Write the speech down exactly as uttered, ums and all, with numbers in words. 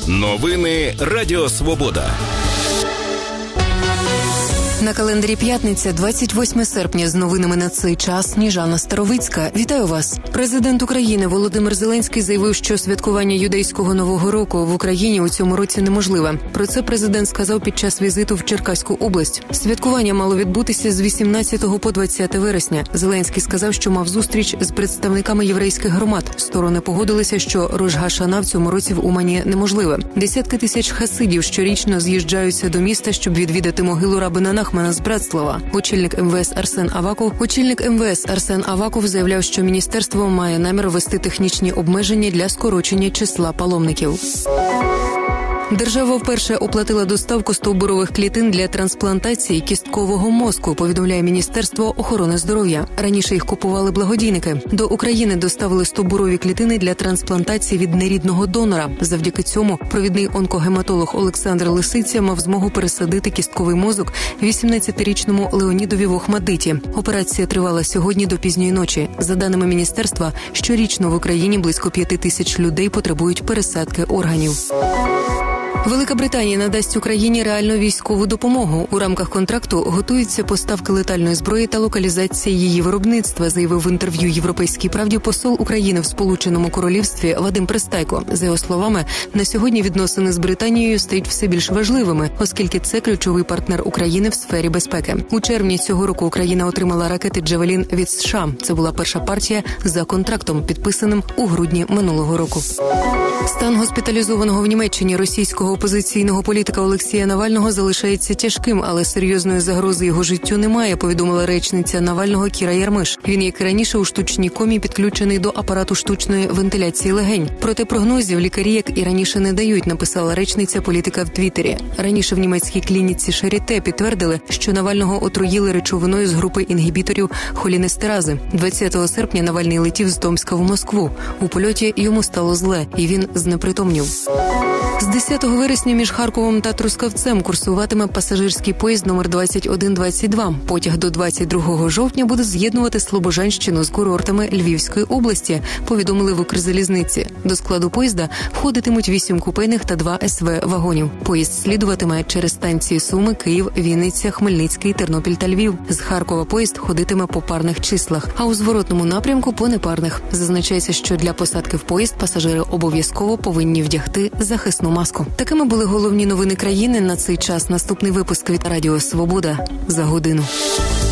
Новини Радіо Свобода. На календарі п'ятниця, двадцять восьме серпня. З новинами на цей час Сніжана Старовицька. Вітаю вас. Президент України Володимир Зеленський заявив, що святкування юдейського Нового року в Україні у цьому році неможливе. Про це президент сказав під час візиту в Черкаську область. Святкування мало відбутися з вісімнадцятого по двадцяте вересня. Зеленський сказав, що мав зустріч з представниками єврейських громад. Сторони погодилися, що Рош га-Шана в цьому році в Умані неможливе. Десятки тисяч хасидів щорічно з'їжджаються до міста, щоб відвідати могилу рабина Нахмана з Братслава. Очільник ем ве ес Арсен Аваков, очільник ем ве ес Арсен Аваков заявляв, що міністерство має намір ввести технічні обмеження для скорочення числа паломників. Держава вперше оплатила доставку стовбурових клітин для трансплантації кісткового мозку, повідомляє Міністерство охорони здоров'я. Раніше їх купували благодійники. До України доставили стовбурові клітини для трансплантації від нерідного донора. Завдяки цьому провідний онкогематолог Олександр Лисиця мав змогу пересадити кістковий мозок вісімнадцятирічному Леонідові в Охмадиті. Операція тривала сьогодні до пізньої ночі. За даними міністерства, щорічно в Україні близько п'яти тисяч людей потребують пересадки органів. Велика Британія надасть Україні реальну військову допомогу. У рамках контракту готуються поставки летальної зброї та локалізація її виробництва, заявив в інтерв'ю «Європейській правді» посол України в Сполученому Королівстві Вадим Пристайко. За його словами, на сьогодні відносини з Британією стають все більш важливими, оскільки це ключовий партнер України в сфері безпеки. У червні цього року Україна отримала ракети «Джавелін» від США. Це була перша партія за контрактом, підписаним у грудні минулого року. Стан госпіталізованого в Німеччині російського опозиційного політика Олексія Навального залишається тяжким, але серйозної загрози його життю немає, повідомила речниця Навального Кіра Ярмиш. Він, як і раніше, у штучній комі підключений до апарату штучної вентиляції легень. Проте прогнозів лікарі, як і раніше, не дають, написала речниця політика в Твіттері. Раніше в німецькій клініці Шаріте підтвердили, що Навального отруїли речовиною з групи інгібіторів холінестерази. двадцятого серпня Навальний летів з Томська в Москву. У польоті йому стало зле, і він знепритомнів. З десятого вересня між Харковом та Трускавцем курсуватиме пасажирський поїзд номер двадцять один двадцять два. Потяг до двадцять другого жовтня буде з'єднувати Слобожанщину з курортами Львівської області, повідомили в Укрзалізниці. До складу поїзда входитимуть вісім купейних та два ес ве вагонів. Поїзд слідуватиме через станції Суми, Київ, Вінниця, Хмельницький, Тернопіль та Львів. З Харкова поїзд ходитиме по парних числах, а у зворотному напрямку по непарних. Зазначається, що для посадки в поїзд пасажири обов'язково повинні вдягти захисну маску. Такими були головні новини країни на цей час. Наступний випуск від Радіо Свобода за годину.